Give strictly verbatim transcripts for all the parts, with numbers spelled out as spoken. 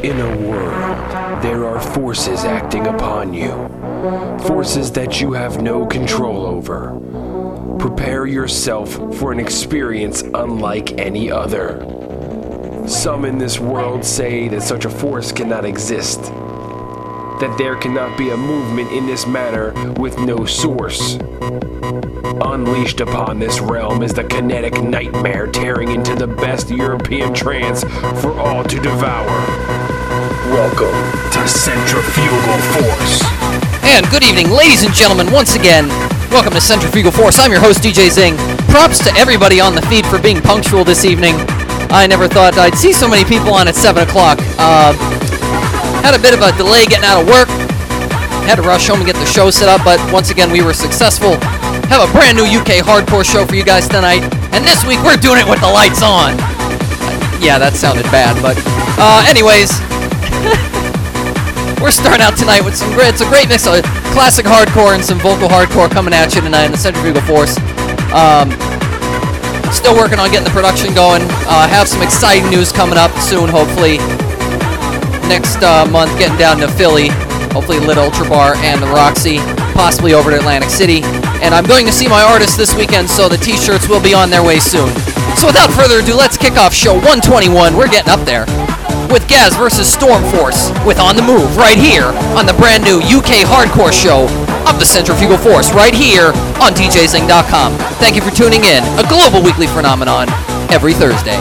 In a world, there are forces acting upon you. Forces that you have no control over. Prepare yourself for an experience unlike any other. Some in this world say that such a force cannot exist. That there cannot be a movement in this manner with no source. Unleashed upon this realm is the kinetic nightmare tearing into the best European trance for all to devour. Welcome to Centrifugal Force. And good evening, ladies and gentlemen, once again. Welcome to Centrifugal Force. I'm your host, D J Zing. Props to everybody on the feed for being punctual this evening. I never thought I'd see so many people on at seven o'clock. Uh, had a bit of a delay getting out of work. Had to rush home and get the show set up, but once again, we were successful. Have a brand new U K hardcore show for you guys tonight. And this week, we're doing it with the lights on. Yeah, that sounded bad, but uh, anyways... We're starting out tonight with some great, it's a great mix of classic hardcore and some vocal hardcore coming at you tonight in the Centrifugal Force. Um, still working on getting the production going. Uh, have some exciting news coming up soon, hopefully. Next uh, month, getting down to Philly. Hopefully Lit Ultra Bar and the Roxy. Possibly over to Atlantic City. And I'm going to see my artists this weekend, so the t-shirts will be on their way soon. So without further ado, let's kick off show one twenty-one. We're getting up there. With Gaz versus Stormforce, with On The Move, right here on the brand new U K hardcore show of the Centrifugal Force, right here on D J Zing dot com. Thank you for tuning in, a global weekly phenomenon, every Thursday.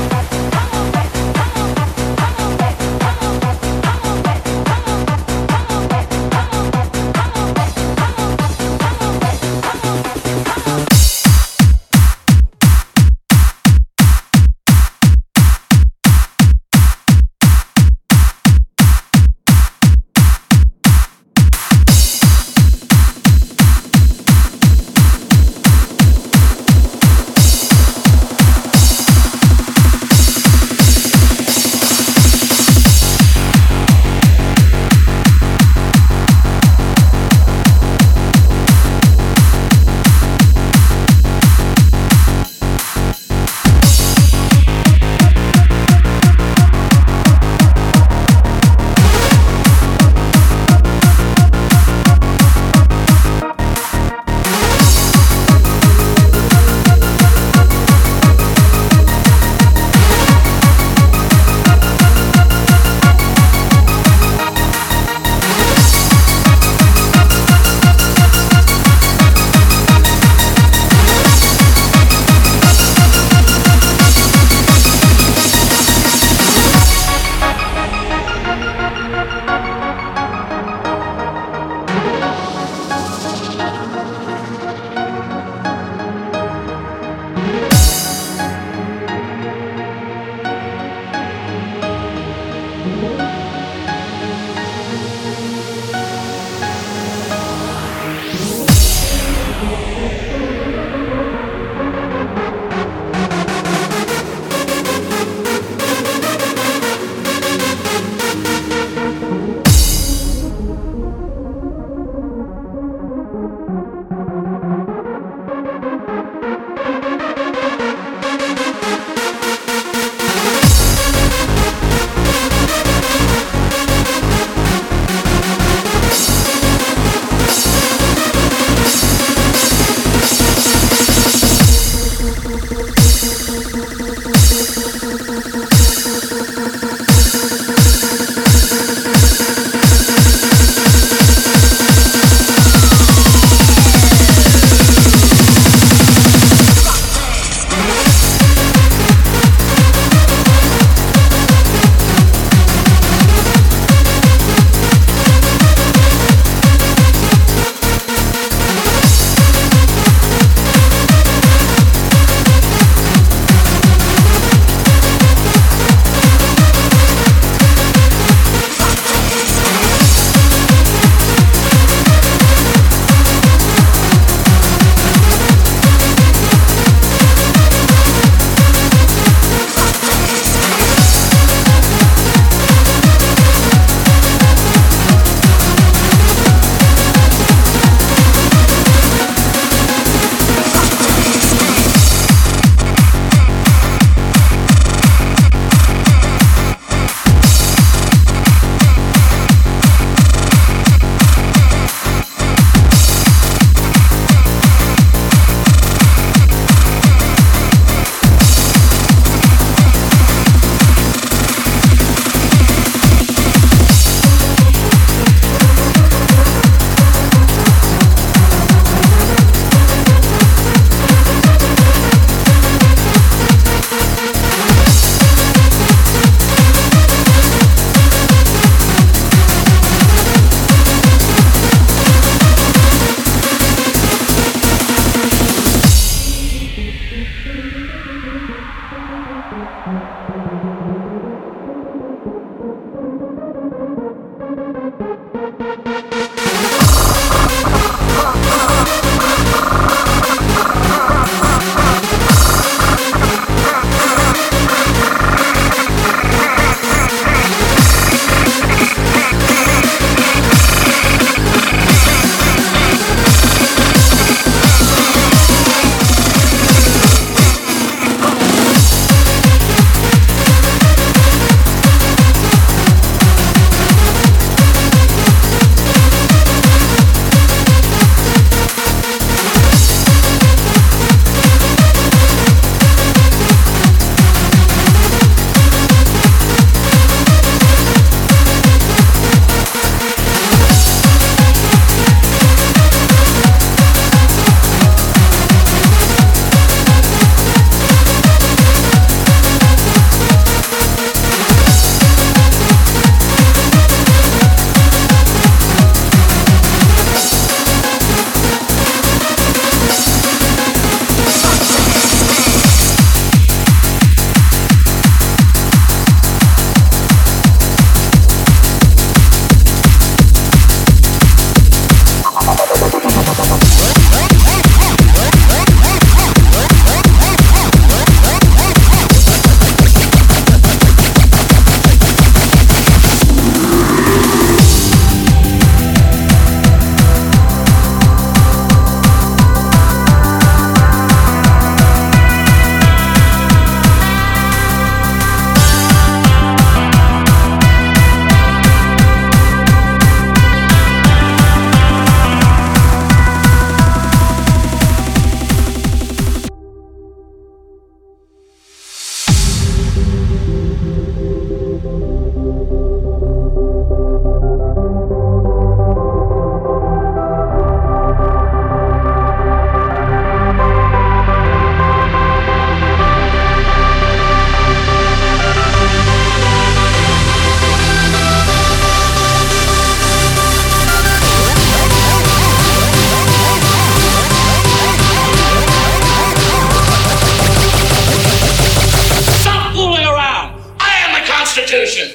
Constitution.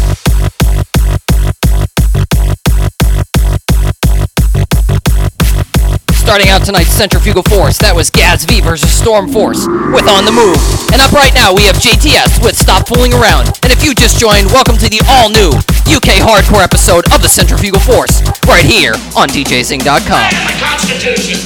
Starting out tonight's Centrifugal Force, that was Gaz V versus Storm Force with On the Move. And up right now, we have J T S with Stop Fooling Around. And if you just joined, welcome to the all-new U K hardcore episode of the Centrifugal Force, right here on D J Zing dot com. The Constitution.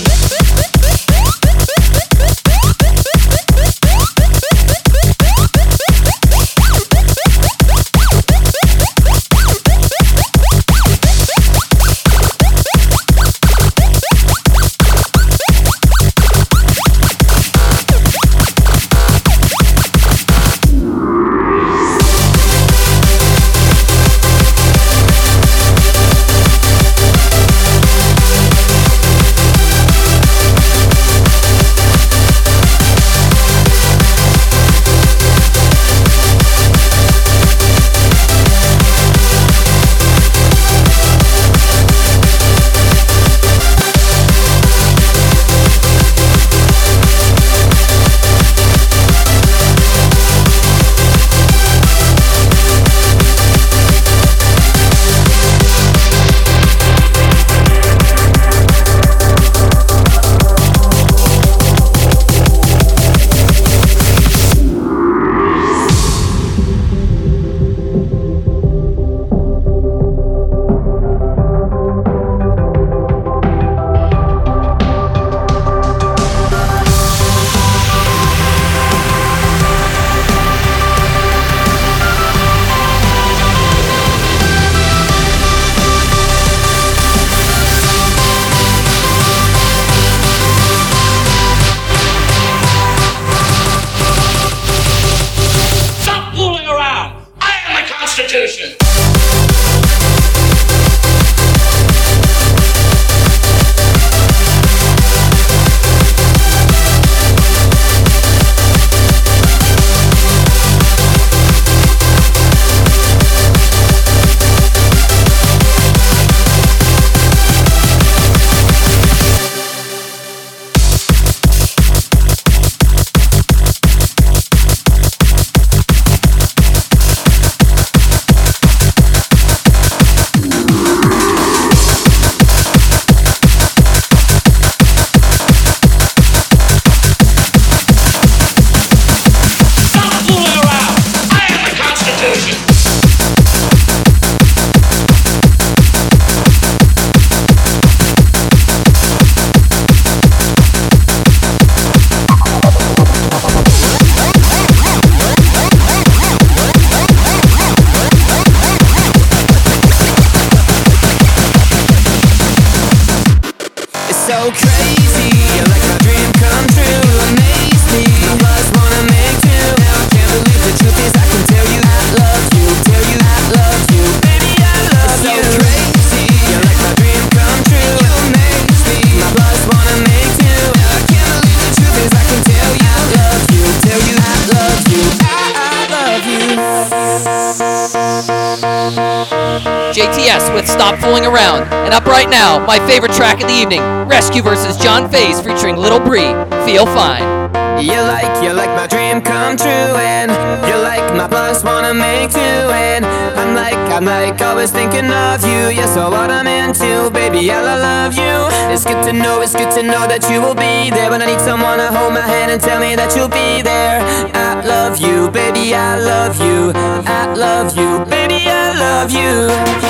Yes, with Stop Fooling Around. And up right now, my favorite track of the evening, Rescue versus John Faze featuring Little Bree, Feel Fine. You like, you like my dream come true, and you like my plus wanna make two, and I'm like, I'm like always thinking of you. You're so what I'm into, baby, I love you. It's good to know, it's good to know that you will be there when I need someone to hold my hand and tell me that you'll be there. I love you, baby, I love you. I love you, baby, I love you.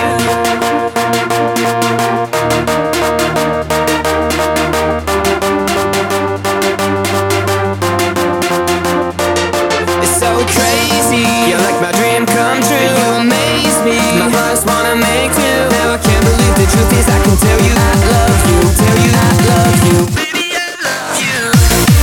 Crazy, you like my dream come true. You amaze me, my heart's wanna make two. Now I can't believe the truth is I can tell you I love you, tell you I love you. Baby, I love you.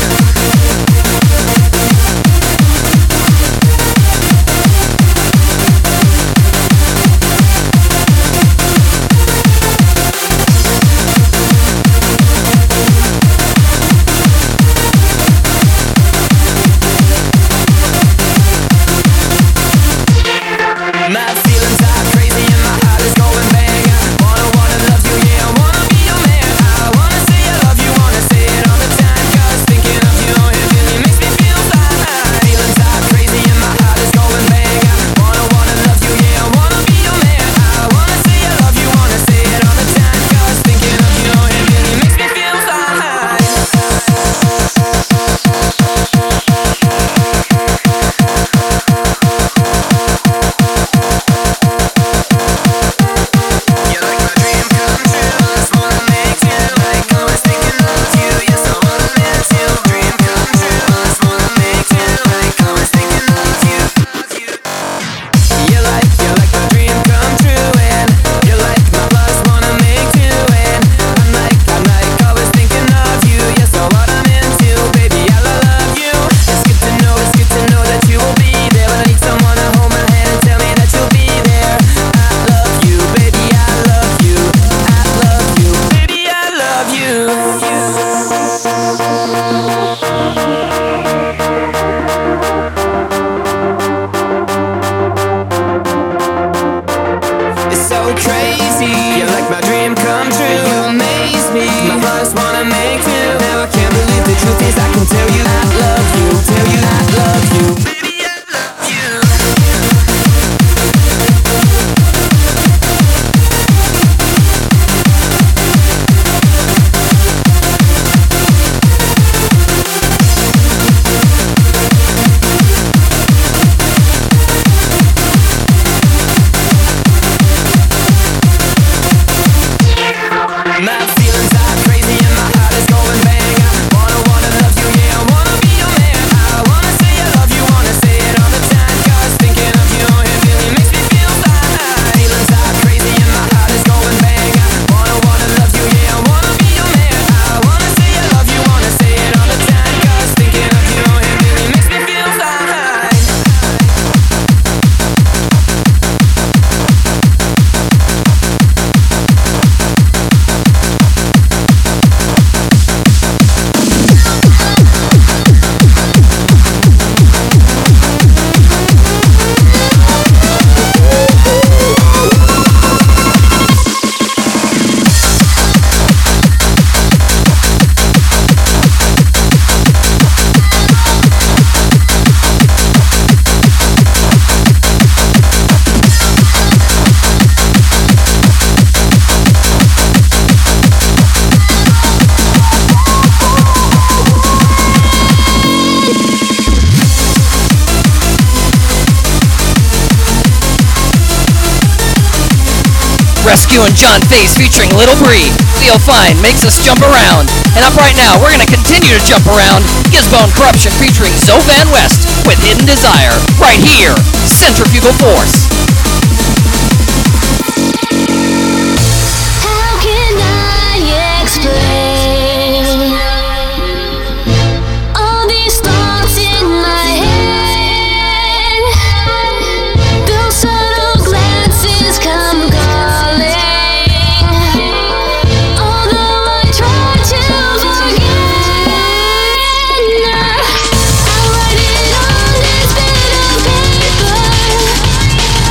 Rescue and John Faze featuring Little Bree, Feel Fine, makes us jump around. And up right now, we're going to continue to jump around. Gizmo and Corruption featuring Zoe Van West with Hidden Desire, right here, Centrifugal Force. How can I explain all these thoughts in my head? Those subtle glances come calling. Although I try to forget, I write it on this bit of paper.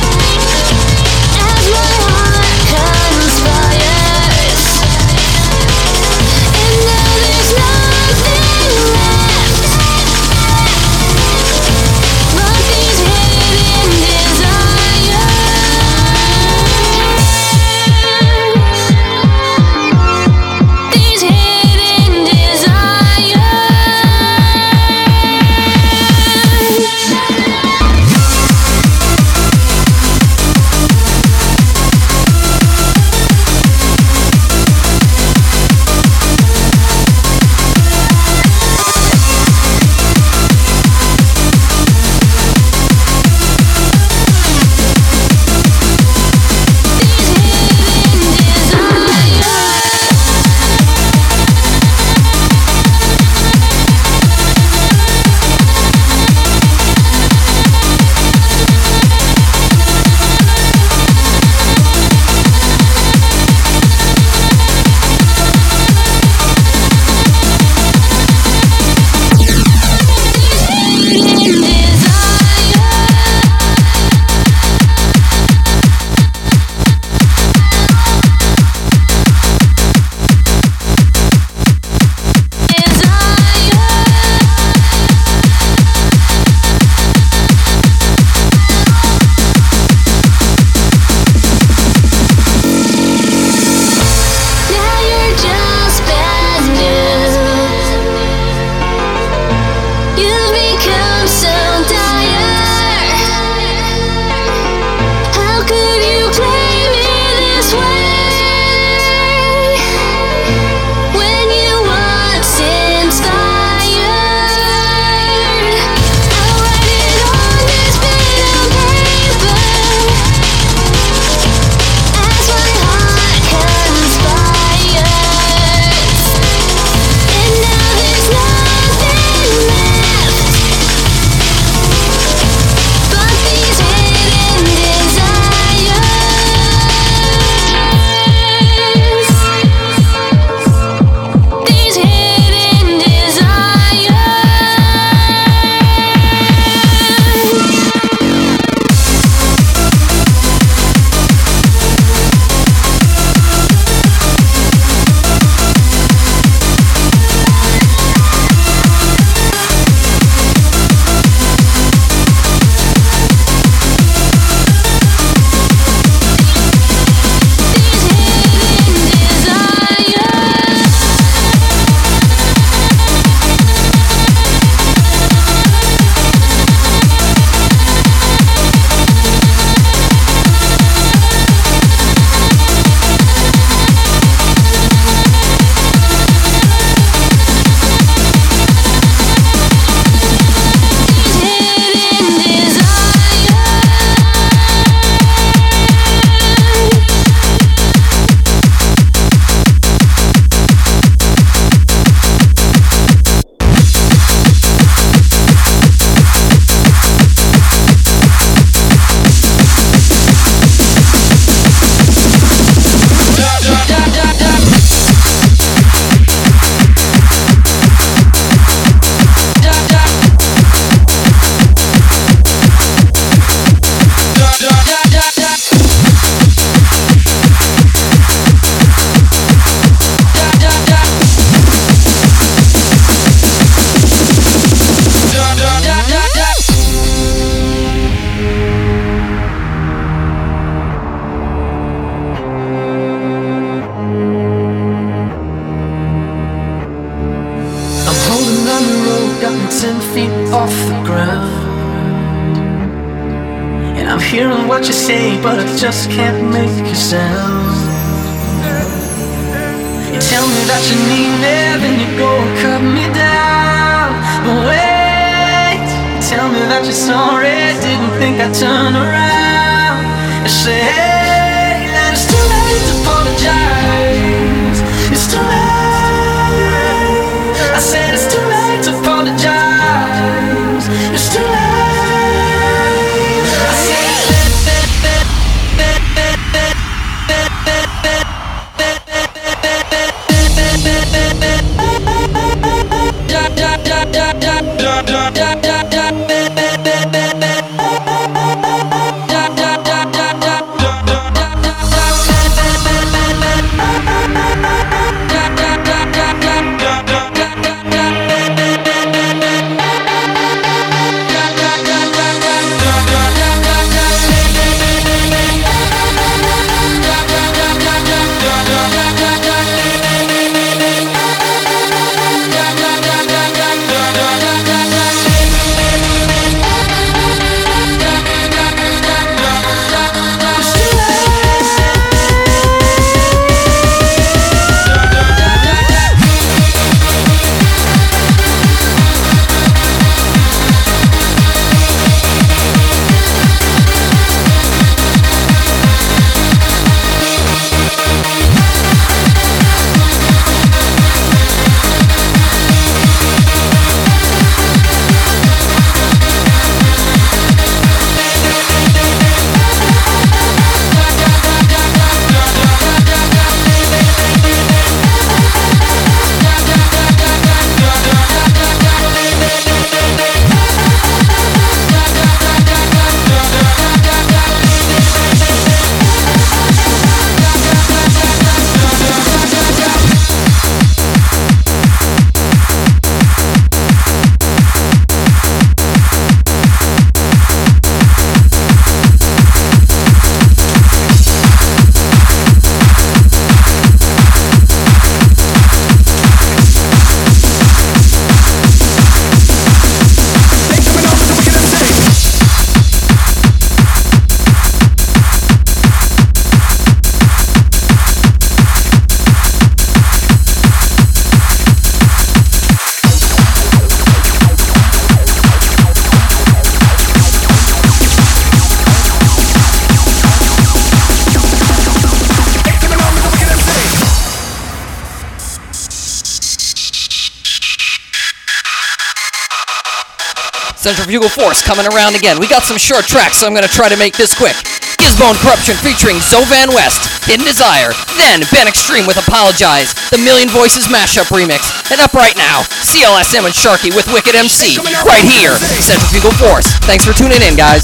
hearing what you say, but I just can't make a sound. You tell me that you need me, then you go and cut me down. But wait, you tell me that you're sorry, didn't think I'd turn around and say, hey, that it's too late to apologize. It's too late. I said it's too late to apologize. It's too late. Centrifugal Force coming around again. We got some short tracks, so I'm going to try to make this quick. Gizbone Corruption featuring Zovan West, Hidden Desire. Then Ben Extreme with Apologize, the Million Voices mashup remix. And up right now, C L S M and Sharky with Wicked M C. Right here, Centrifugal Force. Thanks for tuning in, guys.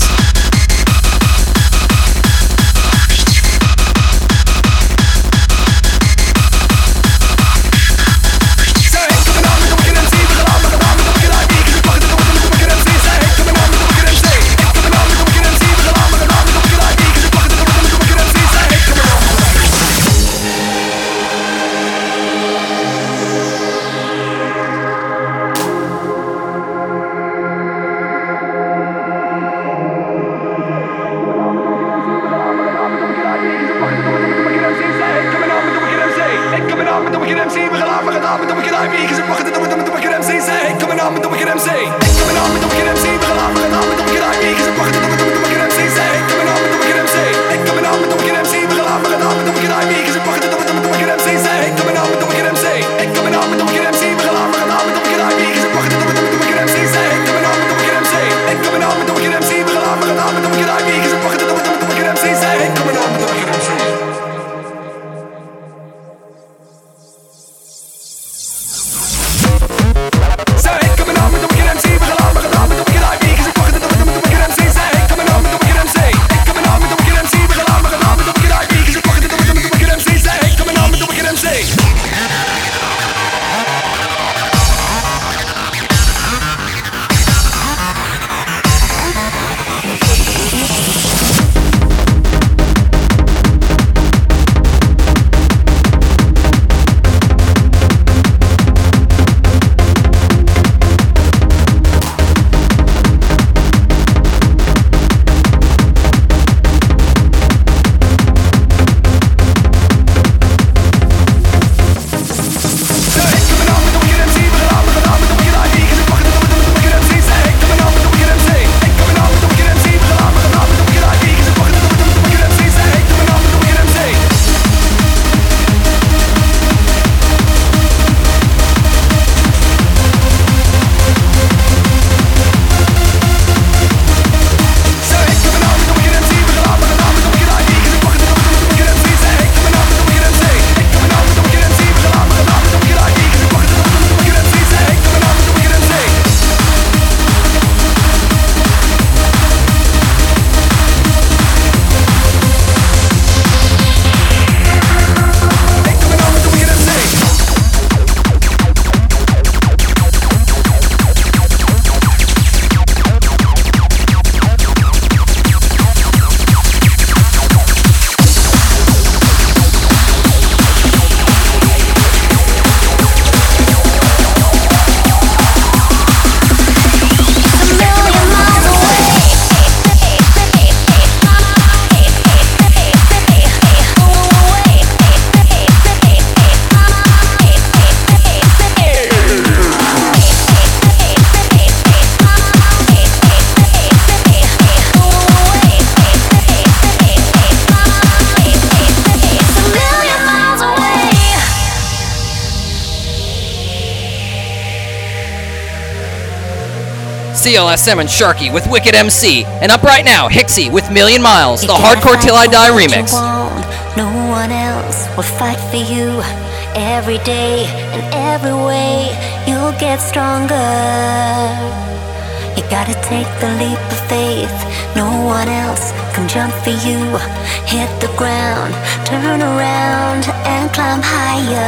C L S M and Sharky with Wicked M C. And up right now, Hixie with Million Miles, the Hardcore Till I Die remix. No one else will fight for you. Every day and every way you'll get stronger. You gotta take the leap of faith. No one else can jump for you. Hit the ground, turn around and climb higher.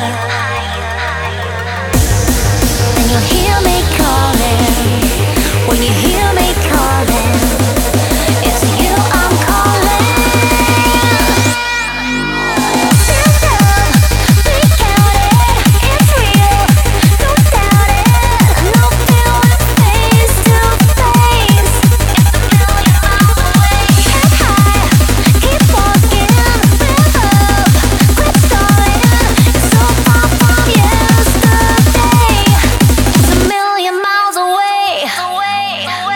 And you'll hear me calling. When you hear me calling, it's you I'm calling. Away, away.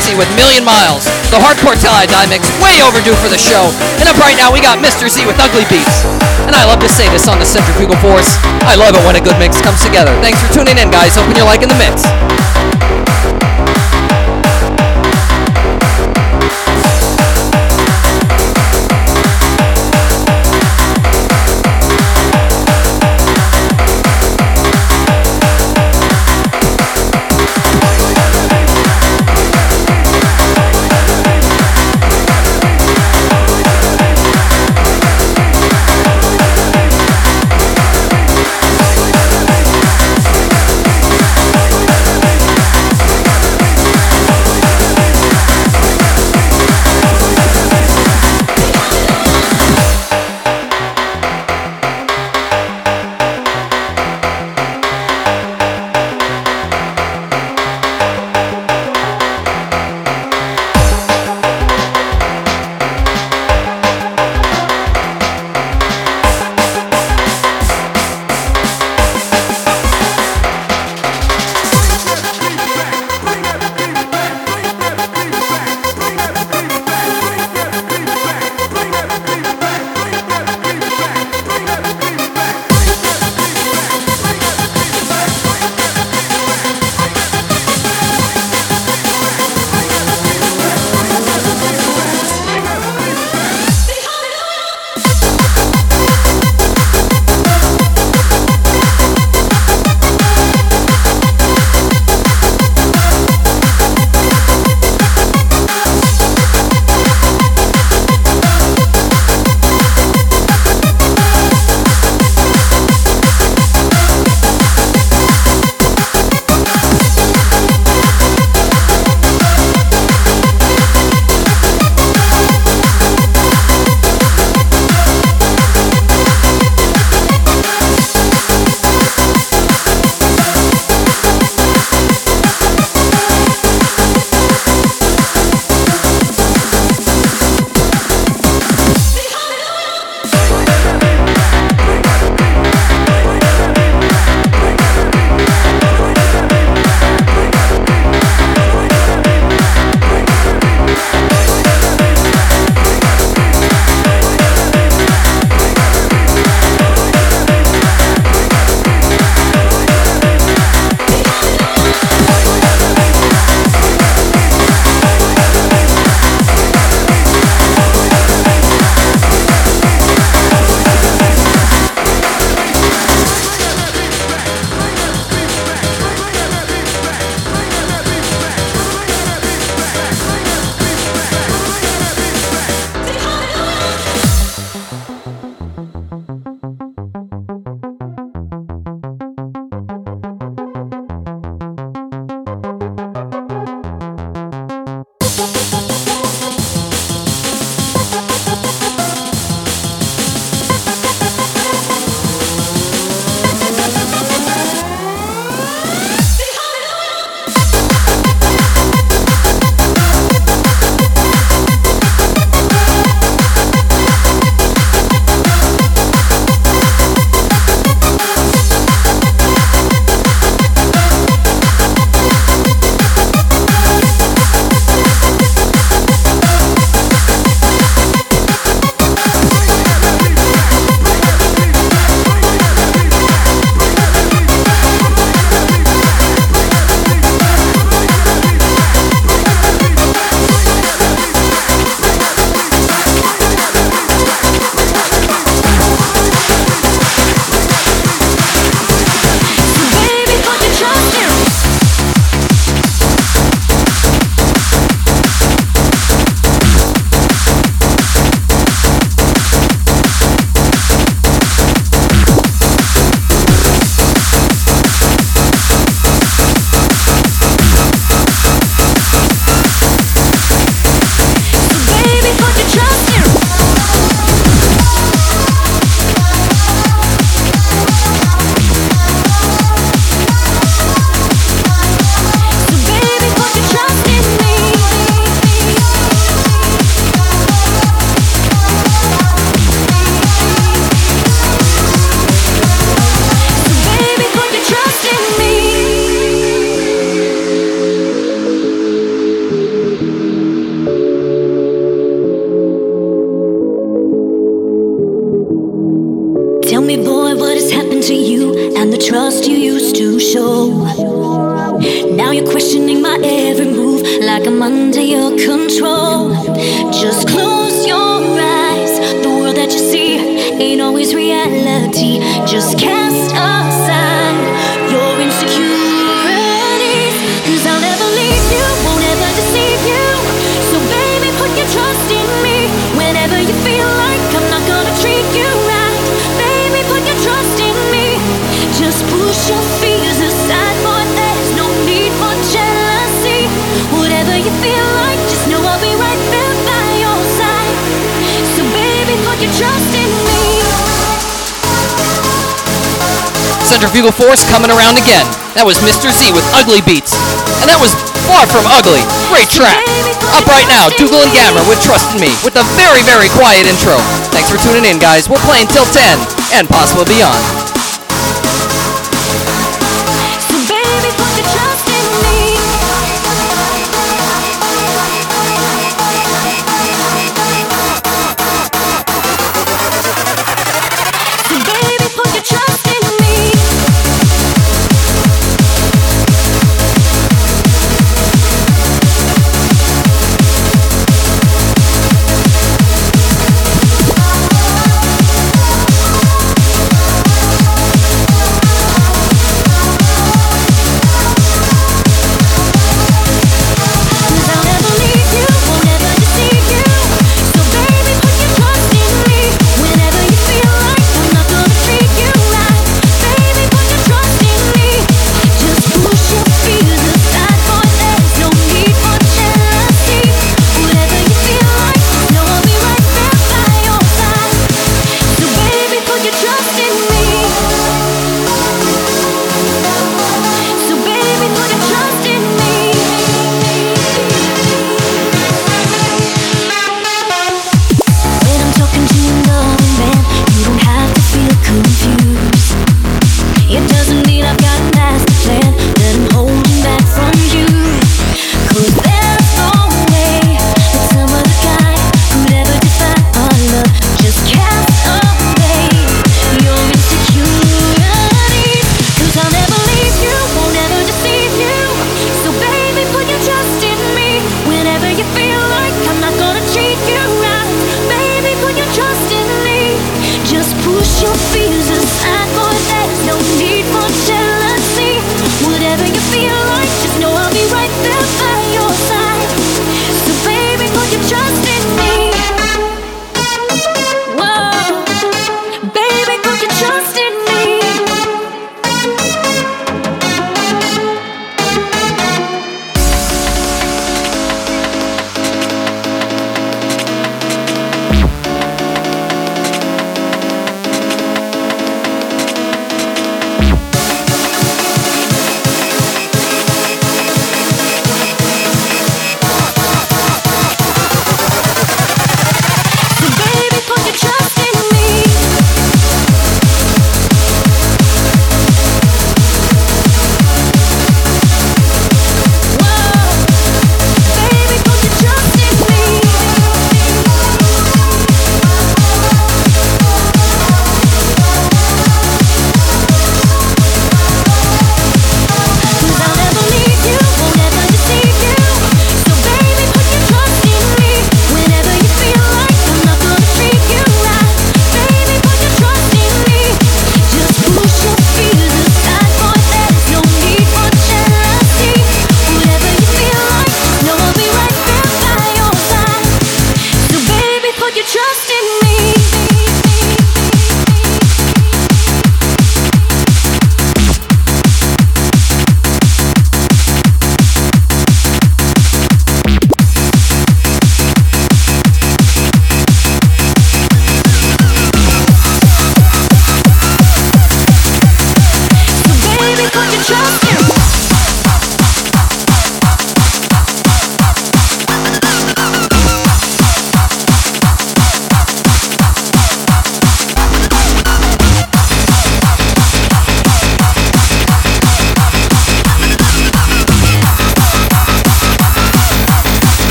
Frequency with Million Miles. The Hardcore Tie-Dye mix, way overdue for the show. And up right now, we got Mister Z with Ugly Beats. And I love to say this on the Centrifugal Force. I love it when a good mix comes together. Thanks for tuning in, guys. Hoping you're liking the mix. me, boy, what has happened to you and the trust you used to show? Now you're questioning my every move like I'm under your control. Just close your eyes. The world that you see ain't always reality. Just cast aside your insecurities, 'cause I'll never leave you, won't ever deceive you. So baby, put your trust in me. Whenever you feel like I'm not gonna treat you right, baby, put your trust in me. Just push your fears aside, boy, there's no need for jealousy. Whatever you feel like, just know I'll be right there by your side. So baby, put your trust in me. Centrifugal Force coming around again. That was Mister Z with Ugly Beats. And that was far from ugly. Great track. Up right now, Dougal and Gammer with Trust in Me with a very, very quiet intro. Thanks for tuning in, guys. We're playing till ten and possibly beyond. So baby, put your trust in me. So baby, put your trust in me.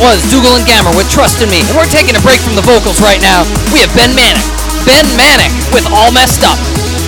was Dougal and Gammer with Trust in Me, and we're taking a break from the vocals right now. We have Ben Manic. Ben Manic with All Messed Up.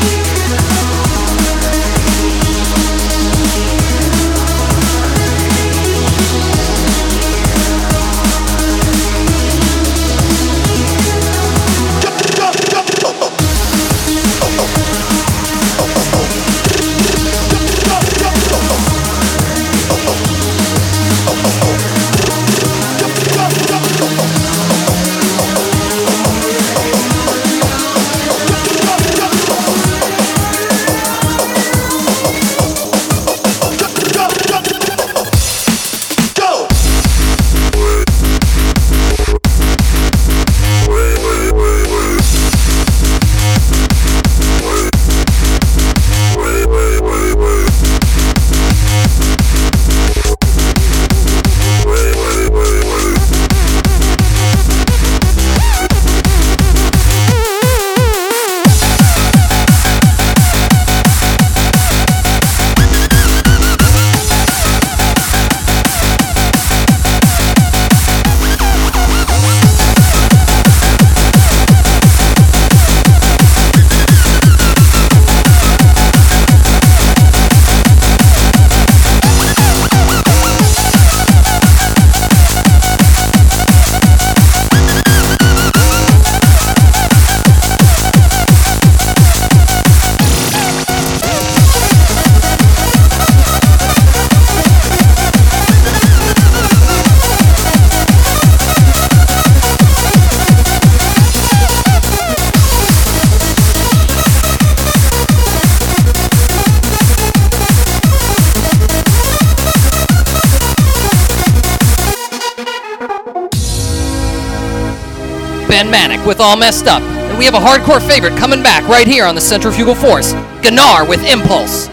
Ben Manic with All Messed Up. And we have a hardcore favorite coming back right here on the Centrifugal Force, Gnar with Impulse.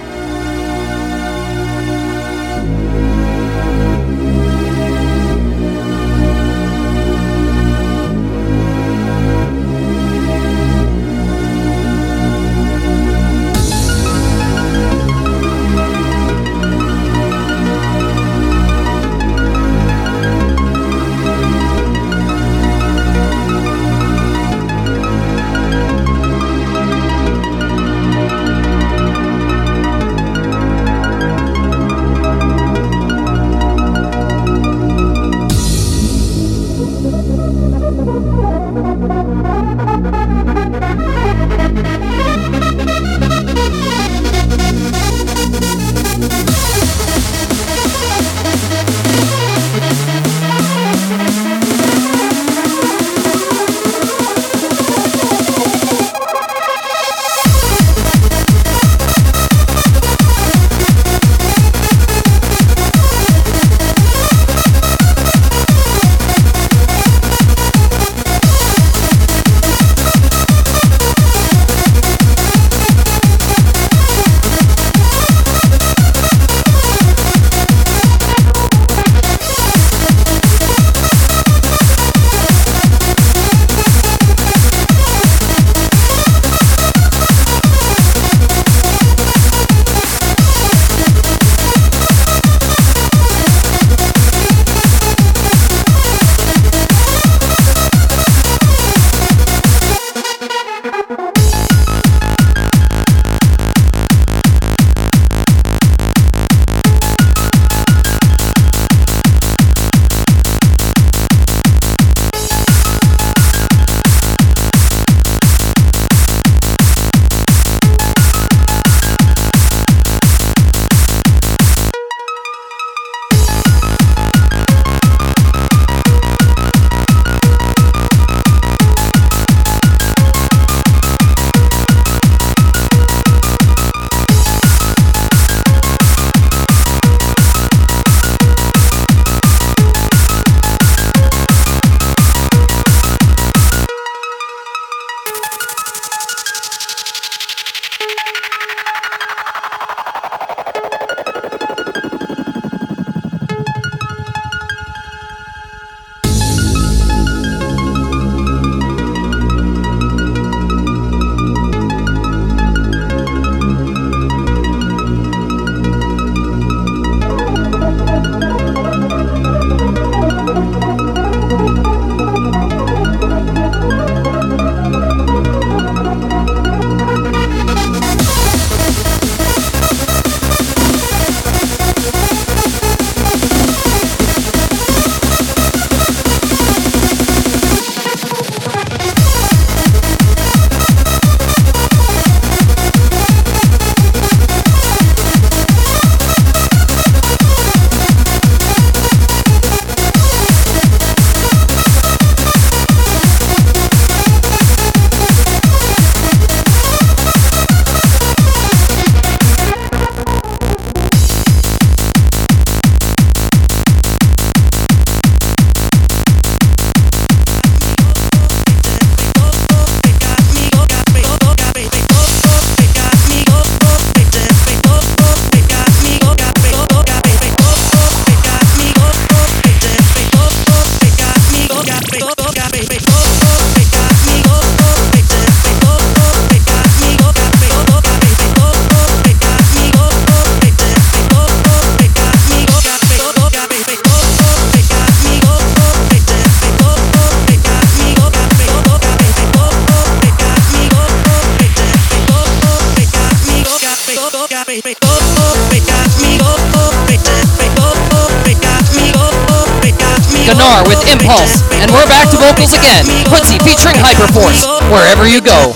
Ganar with Impulse, and we're back to vocals again. Hoodsie featuring Hyperforce, Wherever You Go.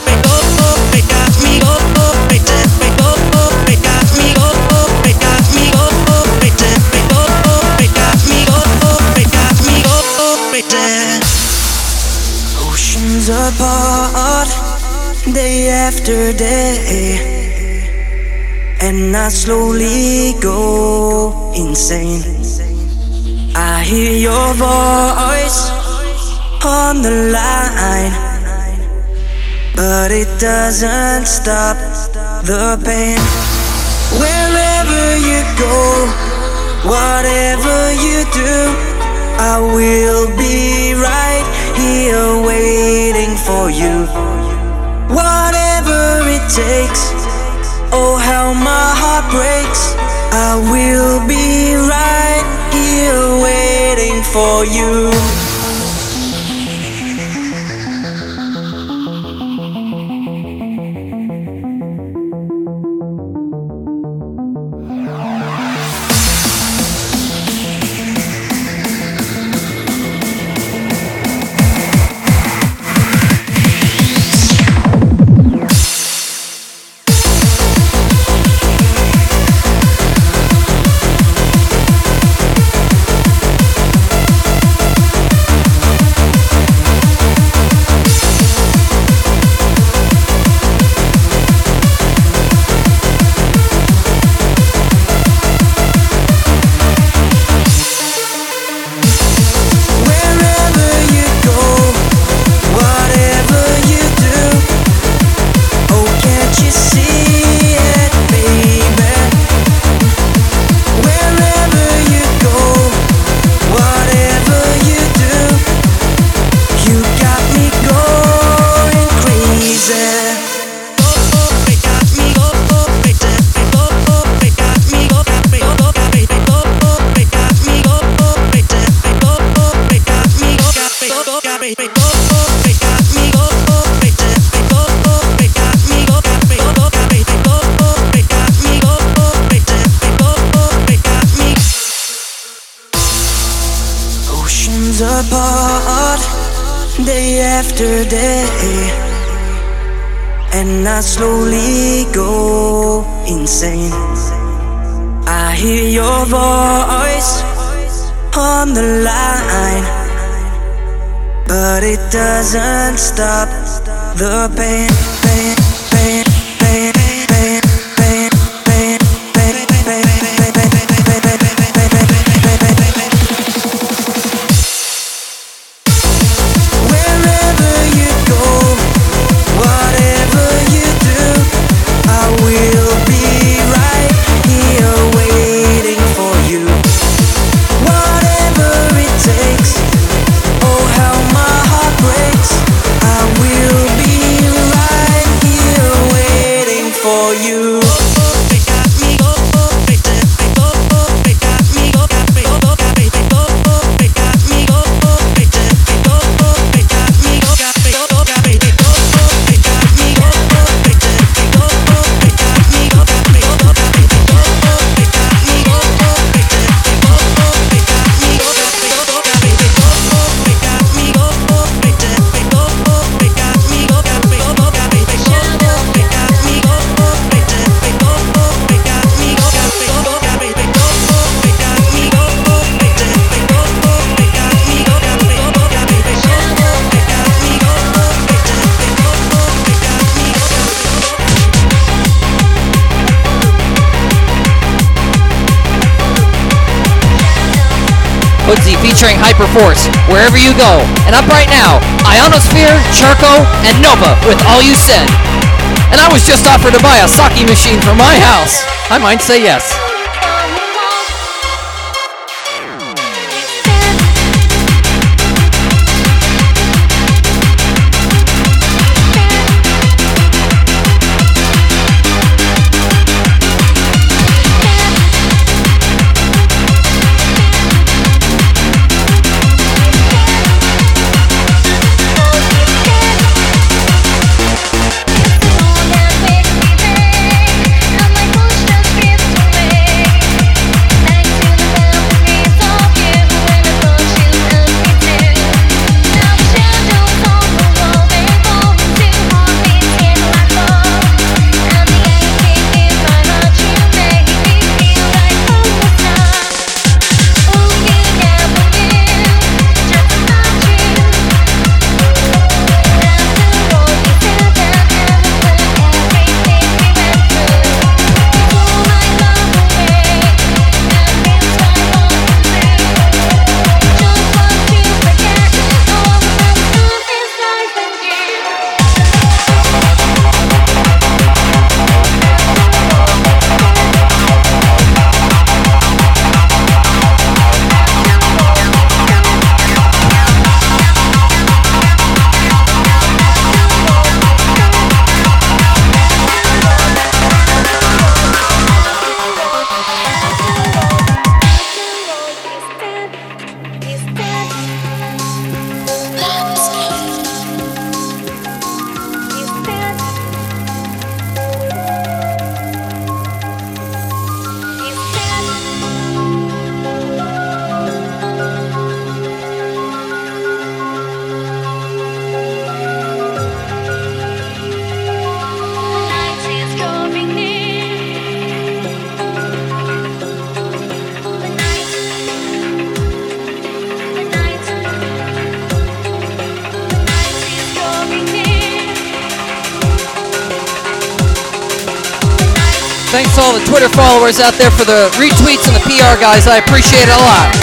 Oceans apart, day after day, and I slowly go insane. I hear your voice on the line, but it doesn't stop the pain. Wherever you go, whatever you do, I will be right here waiting for you. Whatever it takes, oh how my heart breaks, I will be right here waiting for you. Oceans apart, day after day, and I slowly go insane. I hear your voice on the line, but it doesn't stop the pain, pain, pain, pain, pain, pain, pain, pain, wherever you go, whatever you do, I will be right here waiting for you. Whatever it takes, oh how my heart breaks, I will be right here waiting for you. Hoodsie featuring Hyperforce, Wherever You Go. And up right now, Ionosphere, Charco, and Nova with All You Said. And I was just offered to buy a sake machine for my house. I might say yes. Thanks to all the Twitter followers out there for the retweets and the P R guys. I appreciate it a lot.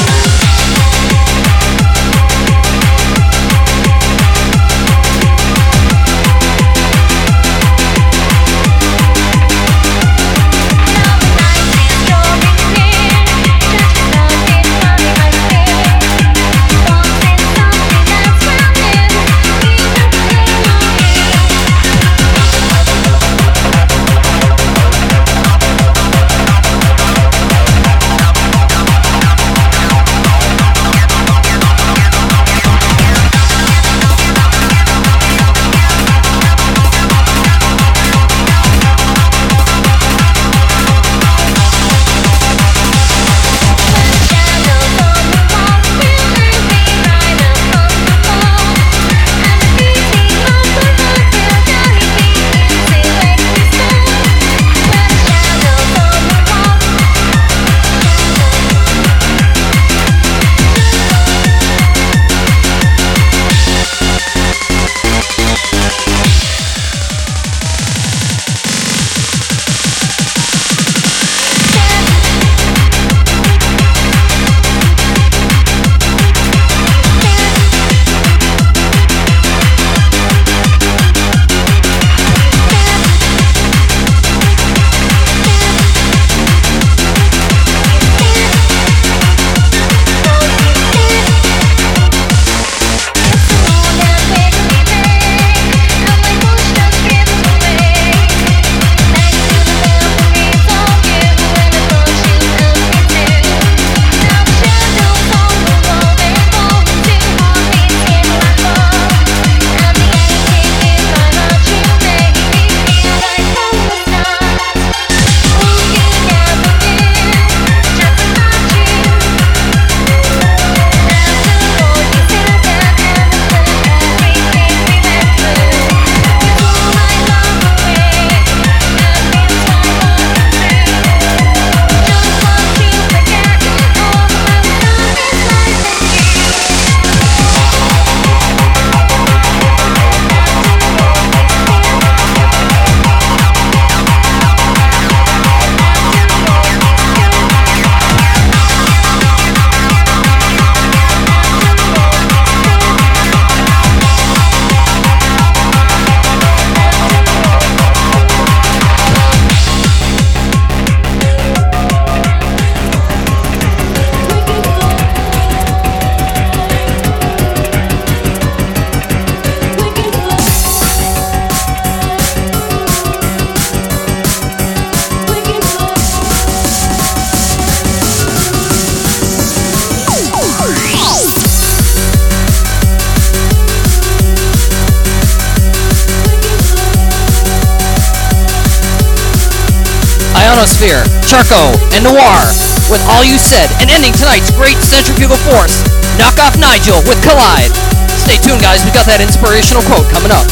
Ionosphere, Charco, and Noir with All You Said, and ending tonight's great Centrifugal Force, Knock Off Nigel with Collide. Stay tuned, guys, we got that inspirational quote coming up.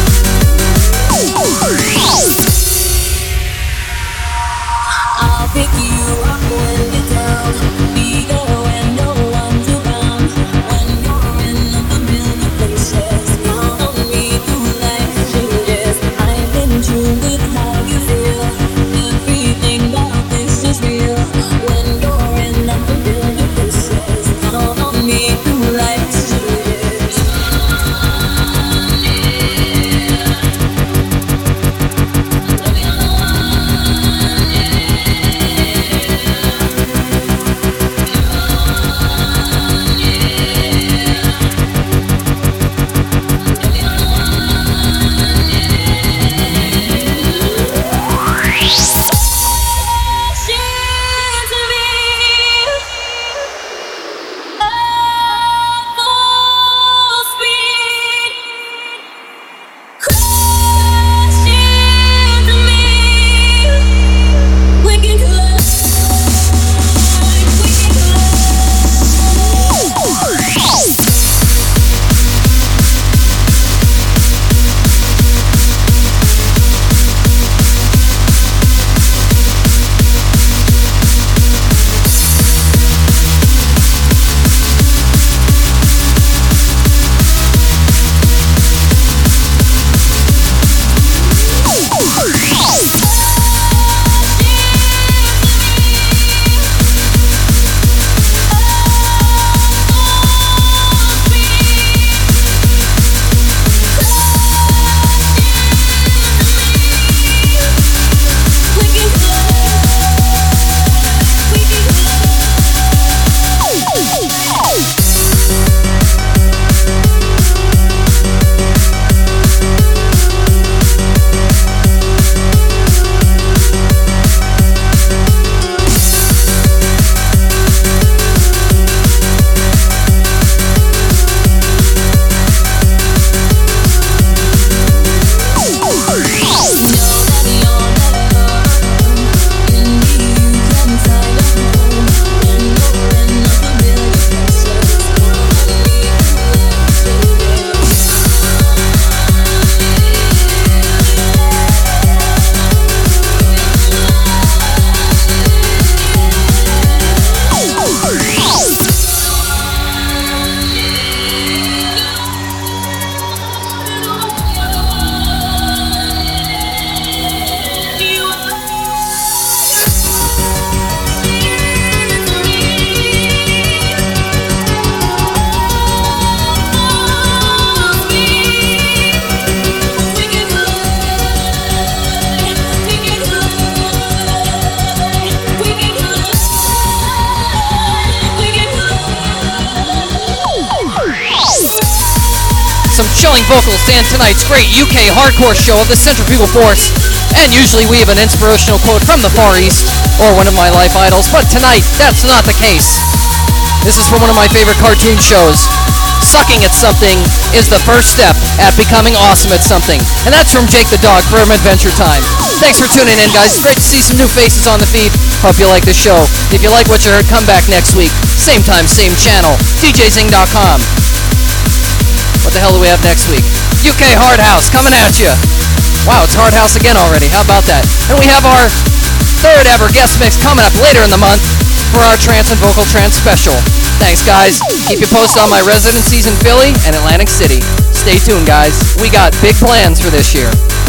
I'll pick you up when you're down. Be there when no one's around. When you're in a familiar places, count on me through life changes. I'm in tune with how you feel. Everything about this is real. When you're in unfamiliar places, count on me through life's changes. Yeah. some chilling vocals to end tonight's great U K hardcore show of the Centrifugal Force. And usually we have an inspirational quote from the Far East, or one of my life idols, but tonight, that's not the case. This is from one of my favorite cartoon shows. Sucking at something is the first step at becoming awesome at something. And that's from Jake the Dog from Adventure Time. Thanks for tuning in, guys. It's great to see some new faces on the feed. Hope you like the show. If you like what you heard, come back next week. Same time, same channel. D J Zing dot com. What the hell do we have next week? U K Hard House coming at you. Wow, it's Hard House again already. How about that? And we have our third ever guest mix coming up later in the month for our Trance and Vocal Trance special. Thanks, guys. Keep you posted on my residencies in Philly and Atlantic City. Stay tuned, guys. We got big plans for this year.